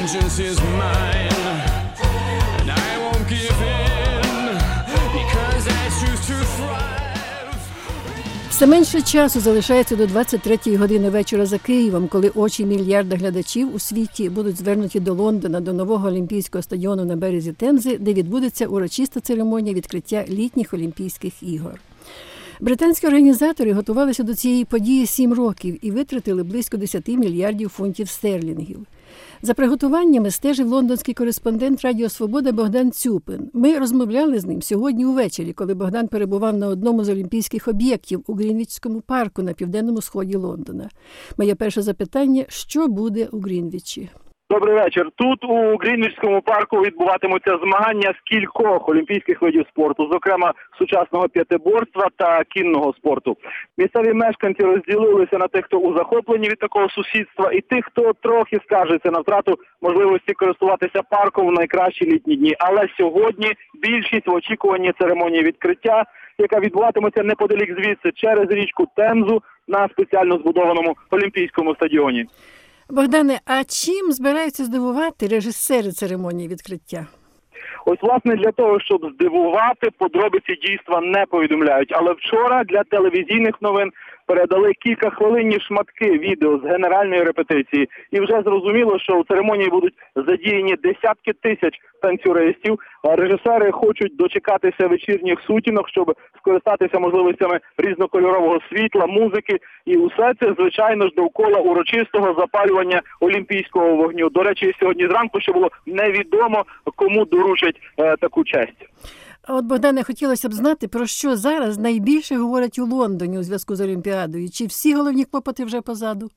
vengeance is mine, and I won't give in, because I choose to thrive. Все менше часу залишається до 23-ї години вечора за Києвом, коли очі мільярда глядачів у світі будуть звернуті до Лондона, до нового Олімпійського стадіону на березі Темзи, де відбудеться урочиста церемонія відкриття літніх Олімпійських ігор. Британські організатори готувалися до цієї події 7 років і витратили близько 10 мільярдів фунтів стерлінгів. За приготуваннями стежив лондонський кореспондент Радіо Свобода Богдан Цюпин. Ми розмовляли з ним сьогодні увечері, коли Богдан перебував на одному з олімпійських об'єктів у Грінвічському парку на південному сході Лондона. Моє перше запитання – що буде у Грінвічі? Добрий вечір. Тут у Грінвічському парку відбуватимуться змагання з кількох олімпійських видів спорту, зокрема сучасного п'ятиборства та кінного спорту. Місцеві мешканці розділилися на тих, хто у захопленні від такого сусідства, і тих, хто трохи скаржиться на втрату можливості користуватися парком в найкращі літні дні. Але сьогодні більшість в очікуванні церемонії відкриття, яка відбуватиметься неподалік звідси через річку Темзу на спеціально збудованому Олімпійському стадіоні. Богдане, а чим збираються здивувати режисери церемонії відкриття? Ось, власне, для того, щоб здивувати, подробиці дійства не повідомляють. Але вчора для телевізійних новин передали кількахвилинні шматки відео з генеральної репетиції. І вже зрозуміло, що у церемонії будуть задіяні десятки тисяч танцюристів. А режисери хочуть дочекатися вечірніх сутінок, щоб скористатися можливостями різнокольорового світла, музики. І усе це, звичайно ж, довкола урочистого запалювання олімпійського вогню. До речі, сьогодні зранку ще було невідомо, кому доручать таку честь. От, Богдане, хотілося б знати, про що зараз найбільше говорять у Лондоні у зв'язку з Олімпіадою. Чи всі головні клопоти вже позаду?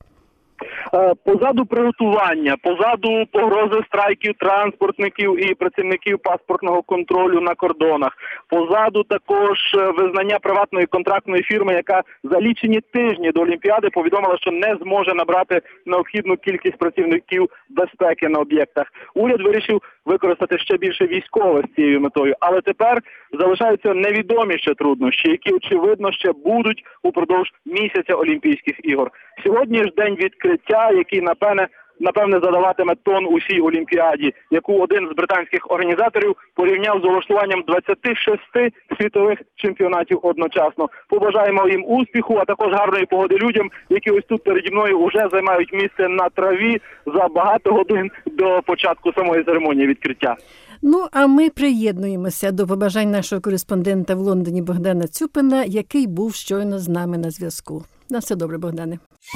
Позаду приготування, позаду погрози страйків транспортників і працівників паспортного контролю на кордонах. Позаду також визнання приватної контрактної фірми, яка за лічені тижні до Олімпіади повідомила, що не зможе набрати необхідну кількість працівників безпеки на об'єктах. Уряд вирішив використати ще більше військових з цією метою. Але тепер залишаються невідомі ще труднощі, які, очевидно, ще будуть упродовж місяця Олімпійських ігор. Сьогодні ж день відкриття, який, напевне, задаватиме тон усій Олімпіаді, яку один з британських організаторів порівняв з влаштуванням 26 світових чемпіонатів одночасно. Побажаємо їм успіху, а також гарної погоди людям, які ось тут переді мною вже займають місце на траві за багато годин до початку самої церемонії відкриття. Ну, а ми приєднуємося до побажань нашого кореспондента в Лондоні Богдана Цюпина, який був щойно з нами на зв'язку. На все добре, Богдане.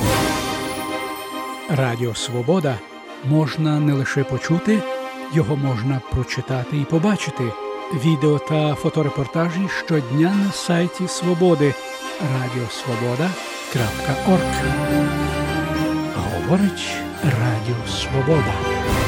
Радіо «Свобода» можна не лише почути, його можна прочитати і побачити. Відео та фоторепортажі щодня на сайті «Свободи» radiosvoboda.org. Говорить Радіо «Свобода».